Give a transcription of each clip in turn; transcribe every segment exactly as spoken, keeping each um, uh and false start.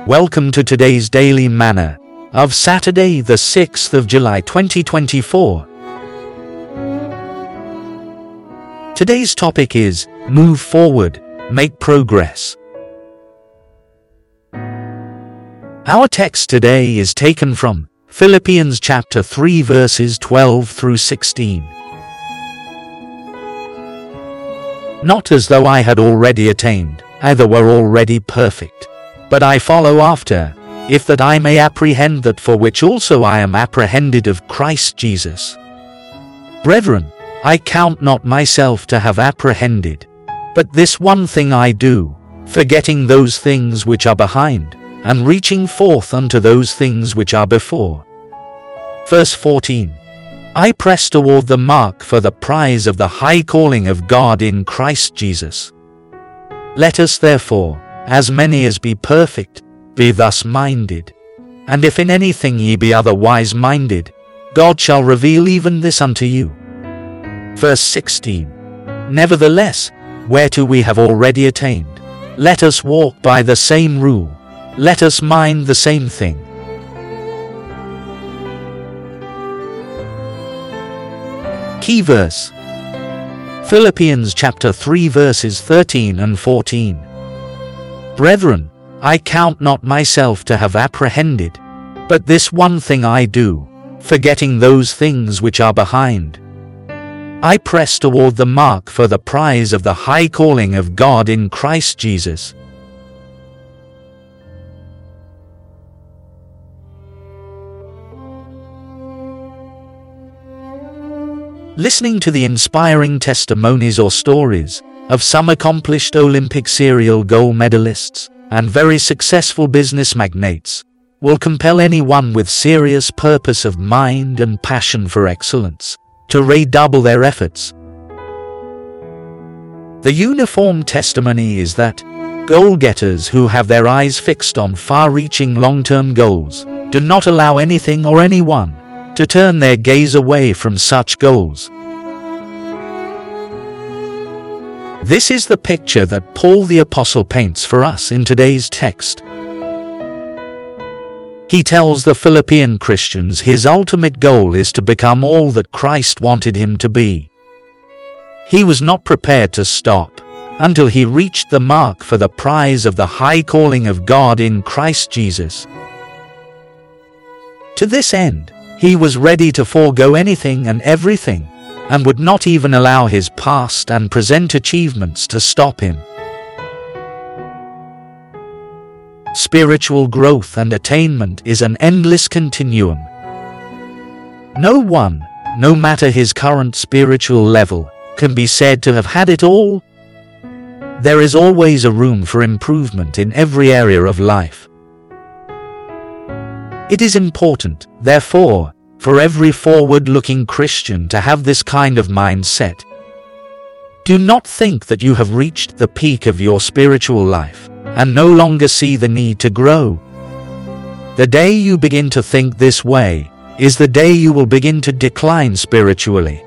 Welcome to today's Daily Manna of Saturday, the sixth of July twenty twenty-four. Today's topic is Move Forward, Make Progress. Our text today is taken from Philippians chapter three verses twelve through sixteen. Not as though I had already attained, either were already perfect, but I follow after, if that I may apprehend that for which also I am apprehended of Christ Jesus. Brethren, I count not myself to have apprehended, but this one thing I do, forgetting those things which are behind, and reaching forth unto those things which are before. Verse fourteen. I press toward the mark for the prize of the high calling of God in Christ Jesus. Let us therefore, as many as be perfect, be thus minded. And if in anything ye be otherwise minded, God shall reveal even this unto you. Verse sixteen. Nevertheless, whereto we have already attained, let us walk by the same rule, let us mind the same thing. Key verse. Philippians chapter three verses thirteen and fourteen. Brethren, I count not myself to have apprehended, but this one thing I do, forgetting those things which are behind. I press toward the mark for the prize of the high calling of God in Christ Jesus. Listening to the inspiring testimonies or stories of some accomplished Olympic serial gold medalists and very successful business magnates will compel anyone with serious purpose of mind and passion for excellence to redouble their efforts. The uniform testimony is that goal-getters who have their eyes fixed on far-reaching long-term goals do not allow anything or anyone to turn their gaze away from such goals. This is the picture that Paul the Apostle paints for us in today's text. He tells the Philippian Christians his ultimate goal is to become all that Christ wanted him to be. He was not prepared to stop until he reached the mark for the prize of the high calling of God in Christ Jesus. To this end, he was ready to forego anything and everything, and would not even allow his past and present achievements to stop him. Spiritual growth and attainment is an endless continuum. No one, no matter his current spiritual level, can be said to have had it all. There is always a room for improvement in every area of life. It is important, therefore, for every forward-looking Christian to have this kind of mindset. Do not think that you have reached the peak of your spiritual life and no longer see the need to grow. The day you begin to think this way is the day you will begin to decline spiritually.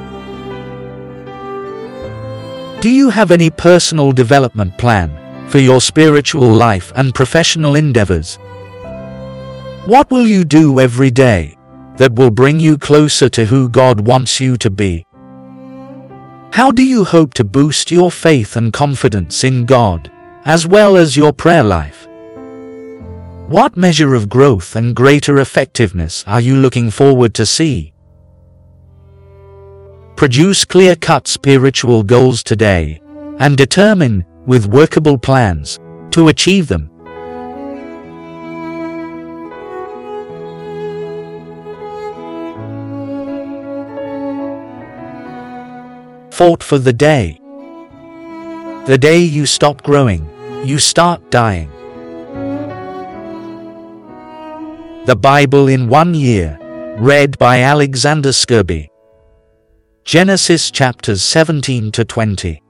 Do you have any personal development plan for your spiritual life and professional endeavors? What will you do every day that will bring you closer to who God wants you to be? How do you hope to boost your faith and confidence in God, as well as your prayer life? What measure of growth and greater effectiveness are you looking forward to see? Produce clear-cut spiritual goals today, and determine, with workable plans, to achieve them. Thought for the day. The day you stop growing, you start dying. The Bible in one year, read by Alexander Scourby. Genesis chapters seventeen to twenty.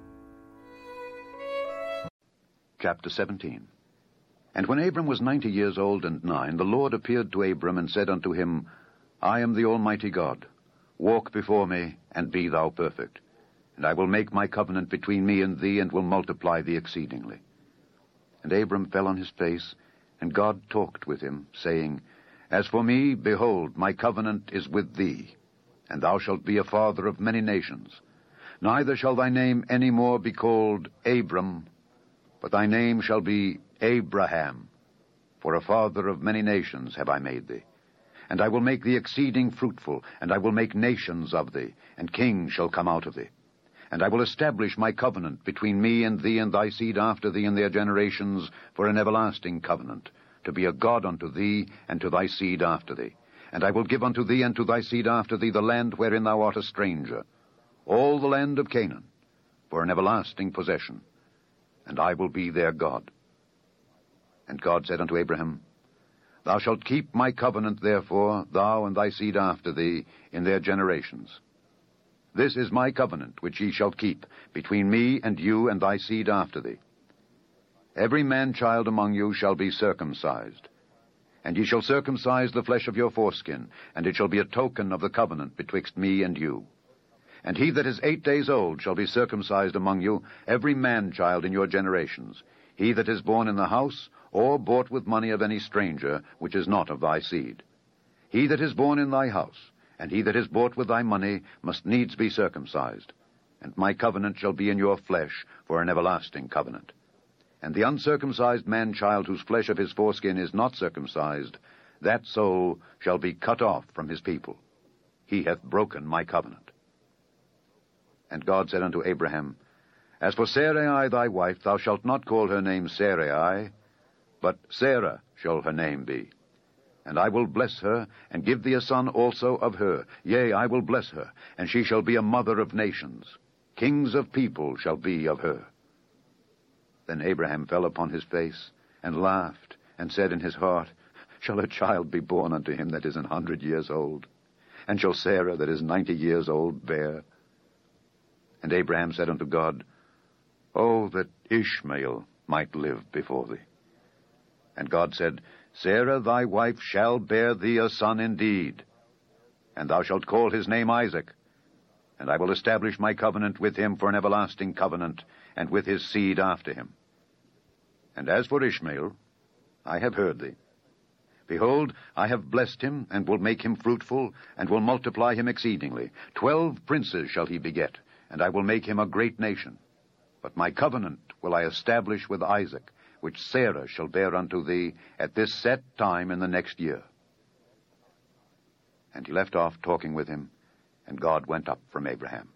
Chapter seventeen. And when Abram was ninety years old and nine, the Lord appeared to Abram and said unto him, I am the Almighty God. Walk before me, and be thou perfect. And I will make my covenant between me and thee, and will multiply thee exceedingly. And Abram fell on his face, And God talked with him, saying, As for me, behold, my covenant is with thee, and thou shalt be a father of many nations. Neither shall thy name any more be called Abram, but thy name shall be Abraham, for a father of many nations have I made thee. And I will make thee exceeding fruitful, and I will make nations of thee, and kings shall come out of thee. And I will establish my covenant between me and thee and thy seed after thee in their generations for an everlasting covenant, to be a God unto thee and to thy seed after thee. And I will give unto thee and to thy seed after thee the land wherein thou art a stranger, all the land of Canaan, for an everlasting possession, and I will be their God. And God said unto Abraham, Thou shalt keep my covenant, therefore, thou and thy seed after thee, in their generations. This is my covenant which ye shall keep, between me and you and thy seed after thee. Every man-child among you shall be circumcised, and ye shall circumcise the flesh of your foreskin, and it shall be a token of the covenant betwixt me and you. And he that is eight days old shall be circumcised among you, every man-child in your generations, he that is born in the house, or bought with money of any stranger, which is not of thy seed. He that is born in thy house, and he that is bought with thy money, must needs be circumcised. And my covenant shall be in your flesh for an everlasting covenant. And the uncircumcised man-child whose flesh of his foreskin is not circumcised, that soul shall be cut off from his people. He hath broken my covenant. And God said unto Abraham, As for Sarai thy wife, thou shalt not call her name Sarai, but Sarah shall her name be. And I will bless her, and give thee a son also of her. Yea, I will bless her, and she shall be a mother of nations. Kings of people shall be of her. Then Abraham fell upon his face, and laughed, and said in his heart, Shall a child be born unto him that is an hundred years old? And shall Sarah that is ninety years old bear? And Abraham said unto God, Oh, that Ishmael might live before thee. And God said, Sarah thy wife shall bear thee a son indeed, and thou shalt call his name Isaac, and I will establish my covenant with him for an everlasting covenant, and with his seed after him. And as for Ishmael, I have heard thee. Behold, I have blessed him, and will make him fruitful, and will multiply him exceedingly. Twelve princes shall he beget, and I will make him a great nation. But my covenant will I establish with Isaac, which Sarah shall bear unto thee at this set time in the next year. And he left off talking with him, and God went up from Abraham.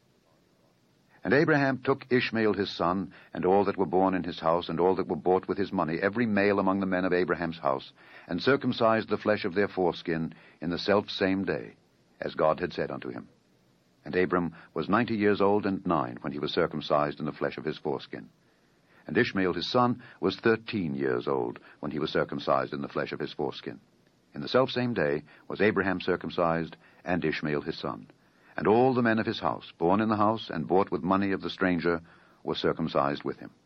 And Abraham took Ishmael his son, and all that were born in his house, and all that were bought with his money, every male among the men of Abraham's house, and circumcised the flesh of their foreskin in the selfsame day, as God had said unto him. And Abram was ninety years old and nine when he was circumcised in the flesh of his foreskin. And Ishmael his son was thirteen years old when he was circumcised in the flesh of his foreskin. In the selfsame day was Abraham circumcised, and Ishmael his son. And all the men of his house, born in the house and bought with money of the stranger, were circumcised with him.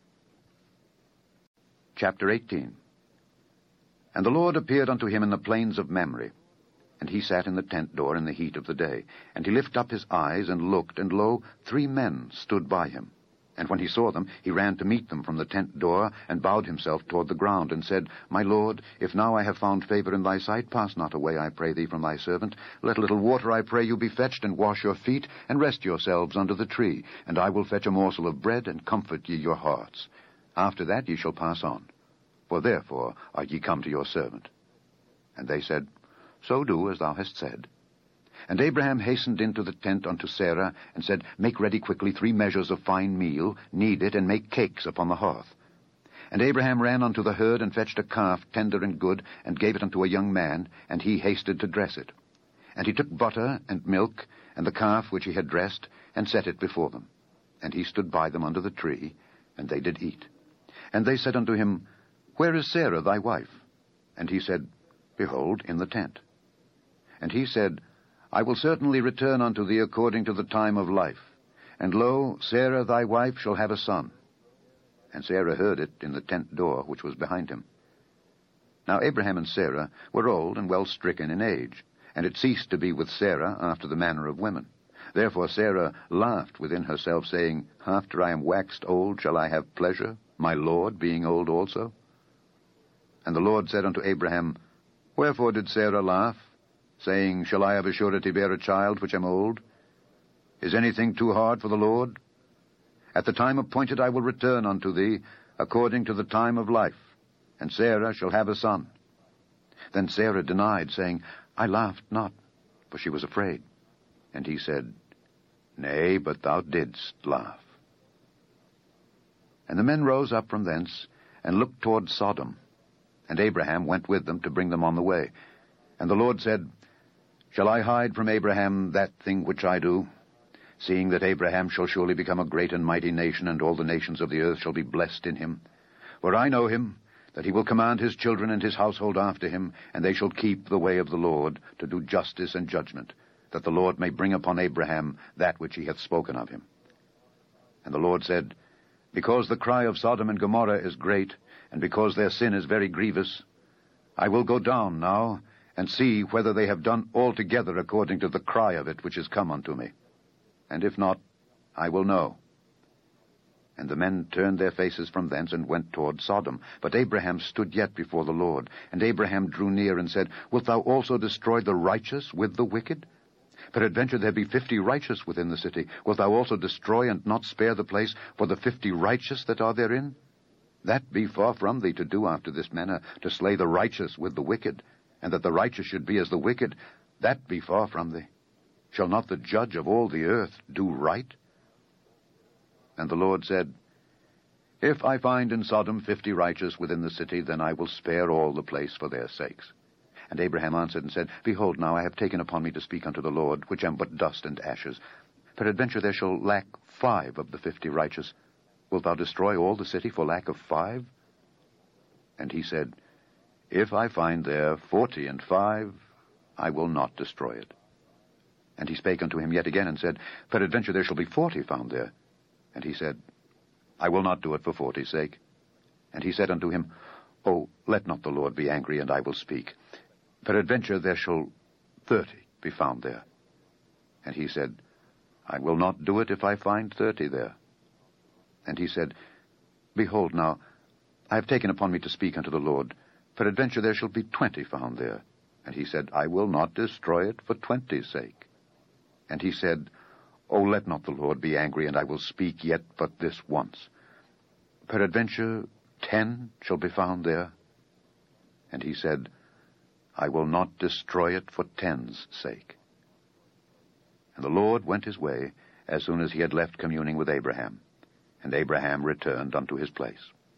Chapter eighteen. And the Lord appeared unto him in the plains of Mamre. And he sat in the tent door in the heat of the day. And he lifted up his eyes, and looked, and lo, three men stood by him. And when he saw them, he ran to meet them from the tent door, and bowed himself toward the ground, and said, My Lord, if now I have found favor in thy sight, pass not away, I pray thee, from thy servant. Let a little water, I pray you, be fetched, and wash your feet, and rest yourselves under the tree. And I will fetch a morsel of bread, and comfort ye your hearts. After that ye shall pass on. For therefore are ye come to your servant. And they said, So do as thou hast said. And Abraham hastened into the tent unto Sarah, and said, Make ready quickly three measures of fine meal, knead it, and make cakes upon the hearth. And Abraham ran unto the herd, and fetched a calf tender and good, and gave it unto a young man, and he hasted to dress it. And he took butter and milk, and the calf which he had dressed, and set it before them. And he stood by them under the tree, and they did eat. And they said unto him, Where is Sarah thy wife? And he said, Behold, in the tent. And he said, I will certainly return unto thee according to the time of life. And lo, Sarah thy wife shall have a son. And Sarah heard it in the tent door which was behind him. Now Abraham and Sarah were old and well stricken in age, and it ceased to be with Sarah after the manner of women. Therefore Sarah laughed within herself, saying, After I am waxed old shall I have pleasure, my Lord being old also? And the Lord said unto Abraham, Wherefore did Sarah laugh, saying, Shall I of a surety bear a child which am old? Is anything too hard for the Lord? At the time appointed I will return unto thee, according to the time of life, and Sarah shall have a son. Then Sarah denied, saying, I laughed not, for she was afraid. And he said, Nay, but thou didst laugh. And the men rose up from thence, and looked toward Sodom. And Abraham went with them to bring them on the way. And the Lord said, Shall I hide from Abraham that thing which I do, seeing that Abraham shall surely become a great and mighty nation, and all the nations of the earth shall be blessed in him? For I know him, that he will command his children and his household after him, and they shall keep the way of the Lord, to do justice and judgment, that the Lord may bring upon Abraham that which he hath spoken of him. And the Lord said, Because the cry of Sodom and Gomorrah is great, and because their sin is very grievous, I will go down now, and see whether they have done altogether according to the cry of it which is come unto me. And if not, I will know. And the men turned their faces from thence, and went toward Sodom. But Abraham stood yet before the Lord. And Abraham drew near, and said, Wilt thou also destroy the righteous with the wicked? Peradventure there be fifty righteous within the city. Wilt thou also destroy and not spare the place for the fifty righteous that are therein? That be far from thee to do after this manner, to slay the righteous with the wicked, and that the righteous should be as the wicked. That be far from thee. Shall not the judge of all the earth do right? And the Lord said, If I find in Sodom fifty righteous within the city, then I will spare all the place for their sakes. And Abraham answered and said, Behold, now I have taken upon me to speak unto the Lord, which am but dust and ashes. Peradventure there shall lack five of the fifty righteous. Wilt thou destroy all the city for lack of five? And he said, If I find there forty and five, I will not destroy it. And he spake unto him yet again, and said, Peradventure there shall be forty found there. And he said, I will not do it for forty's sake. And he said unto him, Oh, let not the Lord be angry, and I will speak. Peradventure there shall thirty be found there. And he said, I will not do it if I find thirty there. And he said, Behold now, I have taken upon me to speak unto the Lord. Peradventure there shall be twenty found there. And he said, I will not destroy it for twenty's sake. And he said, Oh, let not the Lord be angry, and I will speak yet but this once. Peradventure ten shall be found there. And he said, I will not destroy it for ten's sake. And the Lord went his way as soon as he had left communing with Abraham. And Abraham returned unto his place.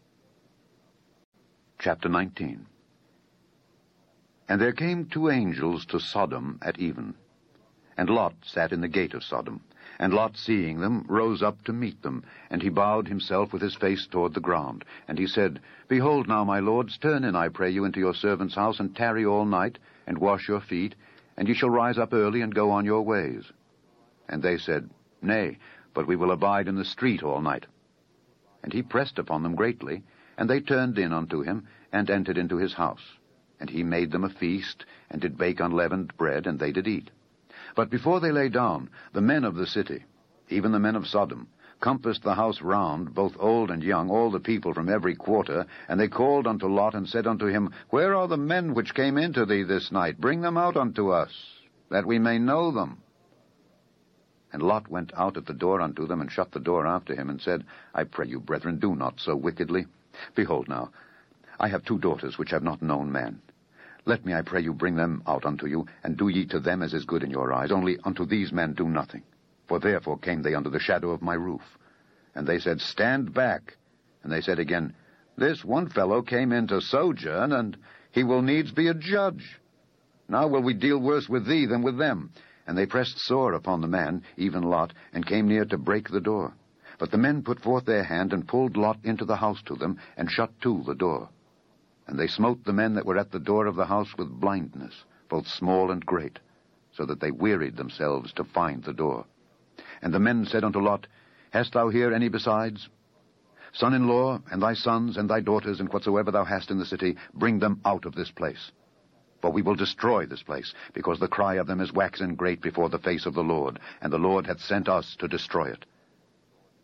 Chapter nineteen. And there came two angels to Sodom at even. And Lot sat in the gate of Sodom. And Lot, seeing them, rose up to meet them. And he bowed himself with his face toward the ground. And he said, Behold now, my lords, turn in, I pray you, into your servant's house, and tarry all night, and wash your feet, and ye shall rise up early, and go on your ways. And they said, Nay, but we will abide in the street all night. And he pressed upon them greatly, and they turned in unto him, and entered into his house. And he made them a feast, and did bake unleavened bread, and they did eat. But before they lay down, the men of the city, even the men of Sodom, compassed the house round, both old and young, all the people from every quarter. And they called unto Lot, and said unto him, Where are the men which came into thee this night? Bring them out unto us, that we may know them. And Lot went out at the door unto them, and shut the door after him, and said, I pray you, brethren, do not so wickedly. Behold now, I have two daughters which have not known man. Let me, I pray you, bring them out unto you, and do ye to them as is good in your eyes. Only unto these men do nothing. For therefore came they under the shadow of my roof. And they said, Stand back. And they said again, This one fellow came in to sojourn, and he will needs be a judge. Now will we deal worse with thee than with them. And they pressed sore upon the man, even Lot, and came near to break the door. But the men put forth their hand, and pulled Lot into the house to them, and shut to the door. And they smote the men that were at the door of the house with blindness, both small and great, so that they wearied themselves to find the door. And the men said unto Lot, Hast thou here any besides? Son-in-law, and thy sons, and thy daughters, and whatsoever thou hast in the city, bring them out of this place. For we will destroy this place, because the cry of them is waxen great before the face of the Lord, and the Lord hath sent us to destroy it.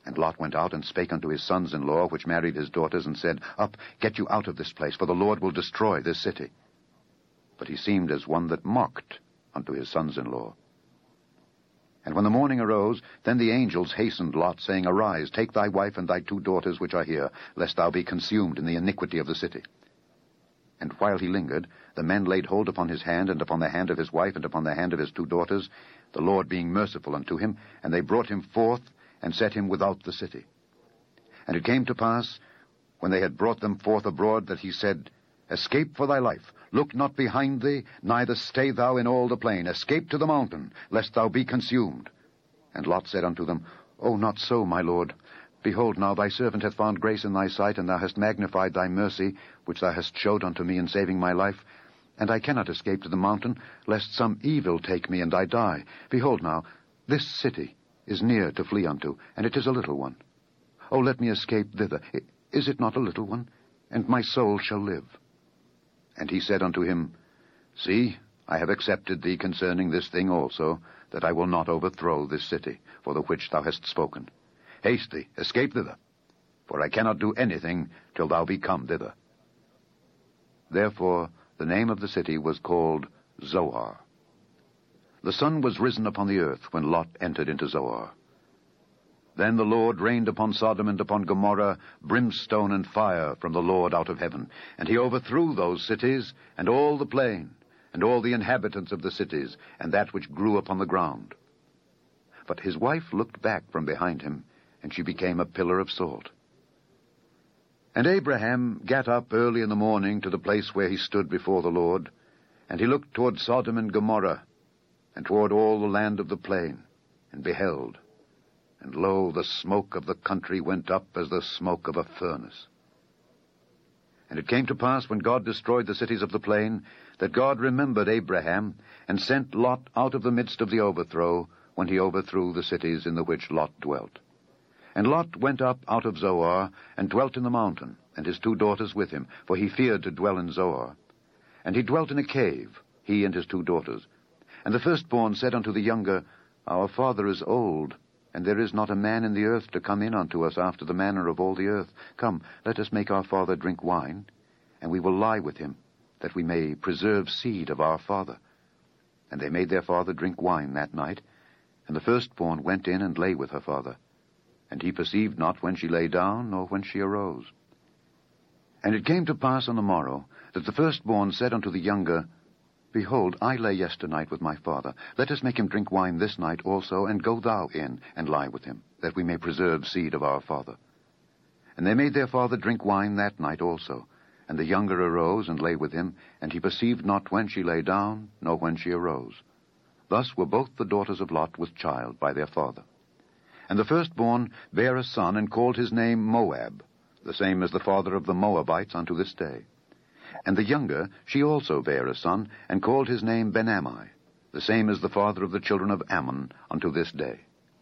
And Lot went out and spake unto his sons-in-law, which married his daughters, and said, Up, get you out of this place, for the Lord will destroy this city. But he seemed as one that mocked unto his sons-in-law. And when the morning arose, then the angels hastened Lot, saying, Arise, take thy wife and thy two daughters which are here, lest thou be consumed in the iniquity of the city. And while he lingered, the men laid hold upon his hand, and upon the hand of his wife, and upon the hand of his two daughters, the Lord being merciful unto him, and they brought him forth, and set him without the city. And it came to pass, when they had brought them forth abroad, that he said, Escape for thy life, look not behind thee, neither stay thou in all the plain. Escape to the mountain, lest thou be consumed. And Lot said unto them, O, not so, my lord. Behold, now thy servant hath found grace in thy sight, and thou hast magnified thy mercy, which thou hast showed unto me in saving my life. And I cannot escape to the mountain, lest some evil take me, and I die. Behold now, this city is near to flee unto, and it is a little one. O, let me escape thither. Is it not a little one? And my soul shall live. And he said unto him, See, I have accepted thee concerning this thing also, that I will not overthrow this city, for the which thou hast spoken. Haste thee, escape thither, for I cannot do anything till thou be come thither. Therefore the name of the city was called Zoar. The sun was risen upon the earth when Lot entered into Zoar. Then the Lord rained upon Sodom and upon Gomorrah brimstone and fire from the Lord out of heaven, and he overthrew those cities, and all the plain, and all the inhabitants of the cities, and that which grew upon the ground. But his wife looked back from behind him, and she became a pillar of salt. And Abraham gat up early in the morning to the place where he stood before the Lord, and he looked toward Sodom and Gomorrah, and toward all the land of the plain, and beheld, and lo, the smoke of the country went up as the smoke of a furnace. And it came to pass, when God destroyed the cities of the plain, that God remembered Abraham, and sent Lot out of the midst of the overthrow, when he overthrew the cities in the which Lot dwelt. And Lot went up out of Zoar, and dwelt in the mountain, and his two daughters with him, for he feared to dwell in Zoar. And he dwelt in a cave, he and his two daughters. And the firstborn said unto the younger, Our father is old, and there is not a man in the earth to come in unto us after the manner of all the earth. Come, let us make our father drink wine, and we will lie with him, that we may preserve seed of our father. And they made their father drink wine that night, and the firstborn went in and lay with her father. And he perceived not when she lay down, nor when she arose. And it came to pass on the morrow, that the firstborn said unto the younger, Behold, I lay yesternight with my father. Let us make him drink wine this night also, and go thou in, and lie with him, that we may preserve seed of our father. And they made their father drink wine that night also. And the younger arose, and lay with him, and he perceived not when she lay down, nor when she arose. Thus were both the daughters of Lot with child by their father. And the firstborn bare a son, and called his name Moab, the same as the father of the Moabites unto this day. And the younger, she also bare a son, and called his name Ben-Ammi, the same as the father of the children of Ammon unto this day.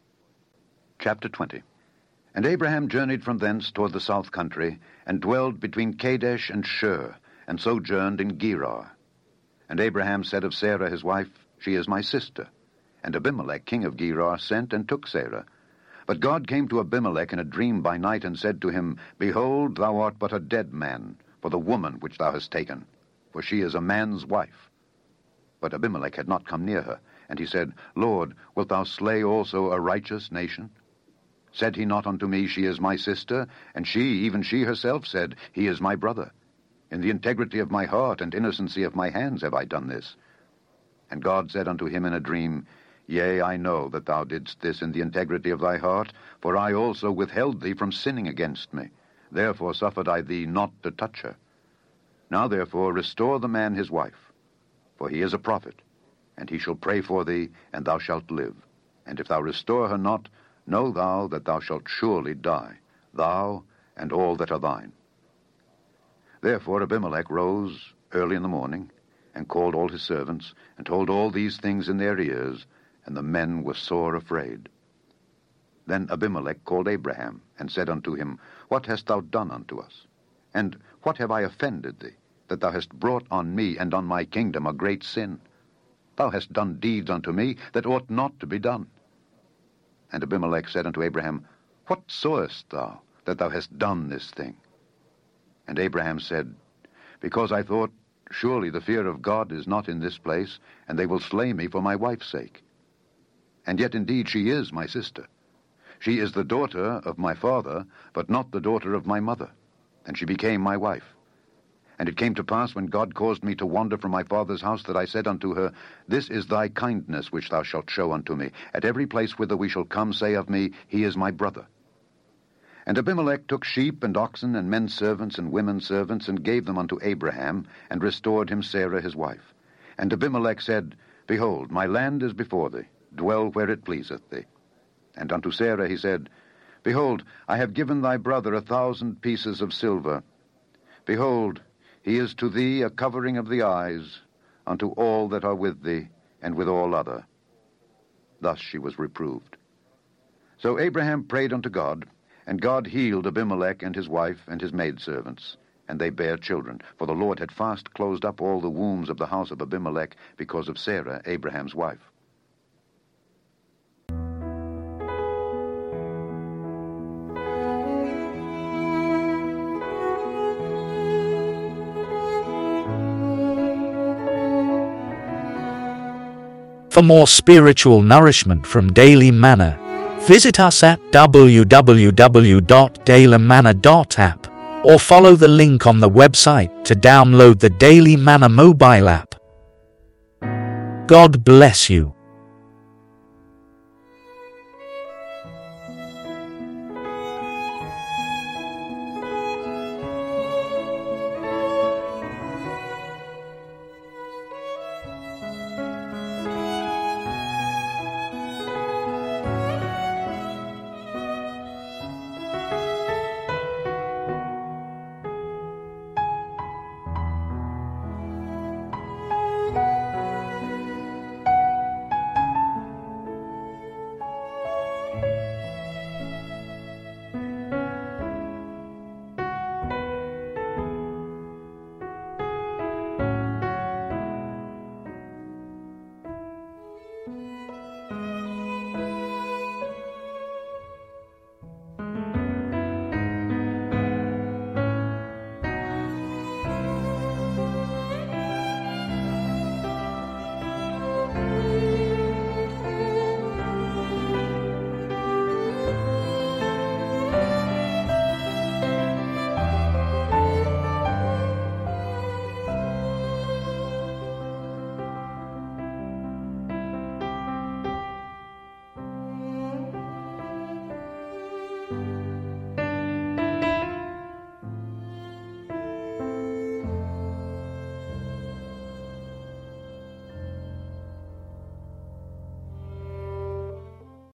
Chapter twenty. And Abraham journeyed from thence toward the south country, and dwelled between Kadesh and Shur, and sojourned in Gerar. And Abraham said of Sarah his wife, She is my sister. And Abimelech king of Gerar sent and took Sarah. But God came to Abimelech in a dream by night, and said to him, Behold, thou art but a dead man, for the woman which thou hast taken, for she is a man's wife. But Abimelech had not come near her, and he said, Lord, wilt thou slay also a righteous nation? Said he not unto me, She is my sister? And she, even she herself, said, He is my brother. In the integrity of my heart and innocency of my hands have I done this. And God said unto him in a dream, Yea, I know that thou didst this in the integrity of thy heart, for I also withheld thee from sinning against me. Therefore suffered I thee not to touch her. Now therefore restore the man his wife, for he is a prophet, and he shall pray for thee, and thou shalt live. And if thou restore her not, know thou that thou shalt surely die, thou and all that are thine. Therefore Abimelech rose early in the morning, and called all his servants, and told all these things in their ears, and the men were sore afraid. Then Abimelech called Abraham, and said unto him, What hast thou done unto us? And what have I offended thee, that thou hast brought on me and on my kingdom a great sin? Thou hast done deeds unto me that ought not to be done. And Abimelech said unto Abraham, What sawest thou, that thou hast done this thing? And Abraham said, Because I thought, Surely the fear of God is not in this place, and they will slay me for my wife's sake. And yet indeed she is my sister. She is the daughter of my father, but not the daughter of my mother. And she became my wife. And it came to pass, when God caused me to wander from my father's house, that I said unto her, This is thy kindness which thou shalt show unto me. At every place whither we shall come, say of me, He is my brother. And Abimelech took sheep and oxen and men servants and women servants, and gave them unto Abraham, and restored him Sarah his wife. And Abimelech said, Behold, my land is before thee, dwell where it pleaseth thee. And unto Sarah he said, Behold, I have given thy brother a thousand pieces of silver. Behold, he is to thee a covering of the eyes, unto all that are with thee, and with all other. Thus she was reproved. So Abraham prayed unto God, and God healed Abimelech and his wife and his maidservants, and they bare children. For the Lord had fast closed up all the wombs of the house of Abimelech because of Sarah, Abraham's wife. For more spiritual nourishment from Daily Manna, visit us at w w w dot daily manna dot app or follow the link on the website to download the Daily Manna mobile app. God bless you.